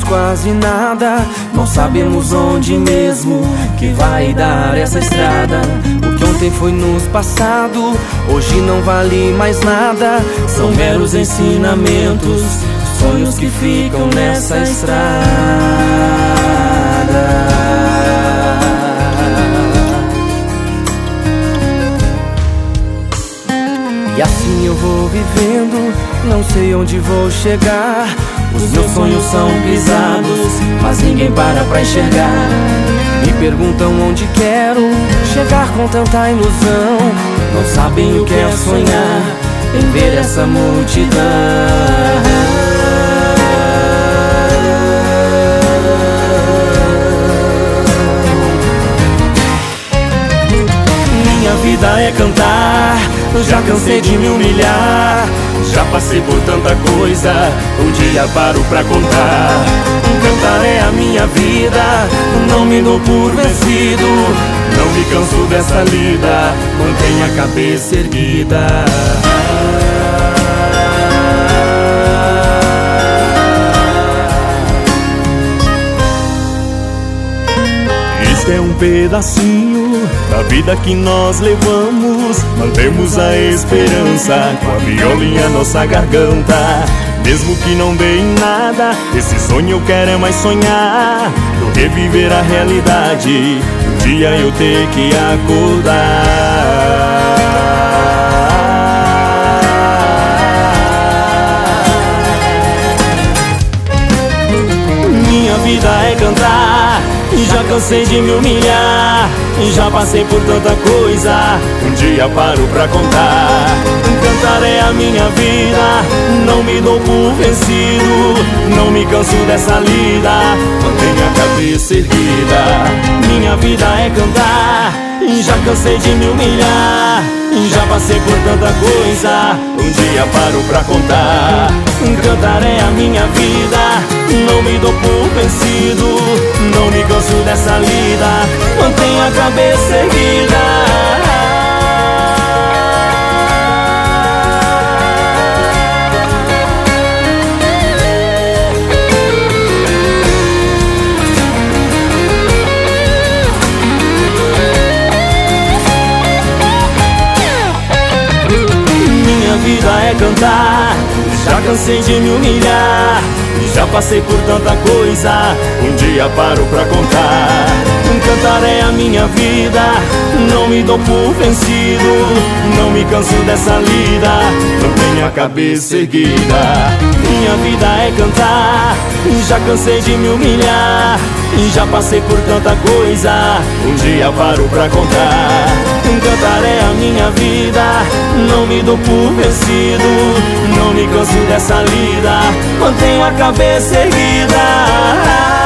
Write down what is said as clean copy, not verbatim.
quase nada. Não sabemos onde mesmo que vai dar essa estrada. O que ontem foi nos passado, hoje não vale mais nada. São meros ensinamentos, sonhos que ficam nessa estrada. E assim eu vou vivendo, não sei onde vou chegar. Os meus sonhos são pisados, mas ninguém para pra enxergar. Me perguntam onde quero chegar com tanta ilusão. Não sabem o que é sonhar em ver essa multidão. Minha vida é cantar, já cansei de me humilhar. Já passei por tanta coisa, um dia paro pra contar. Cantar é a minha vida, não me dou por vencido. Não me canso dessa lida, mantenha a cabeça erguida. Este é um pedacinho da vida que nós levamos. Mantemos a esperança com a violinha em nossa garganta. Mesmo que não dê em nada, esse sonho eu quero é mais sonhar do que viver a realidade. Um dia eu ter que acordar. Minha vida é cantar, já cansei de me humilhar. Já passei por tanta coisa, um dia paro pra contar. Cantar é a minha vida, não me dou por vencido. Não me canso dessa lida, mantenha a cabeça erguida. Minha vida é cantar, já cansei de me humilhar. Já passei por tanta coisa, um dia paro pra contar. Cantar é a minha vida, não me dou por vencido. Não me canso dessa lida, mantenha a cabeça erguida. Minha vida é cantar, já cansei de me humilhar. Já passei por tanta coisa, um dia paro pra contar. Cantar é a minha vida, não me dou por vencido. Não me canso dessa lida, mantenha a cabeça erguida. Minha vida é cantar, já cansei de me humilhar. Já passei por tanta coisa, um dia paro pra contar. Cantar é a minha vida, não me dou por vencido. Não me canso dessa lida, mantenho a cabeça erguida.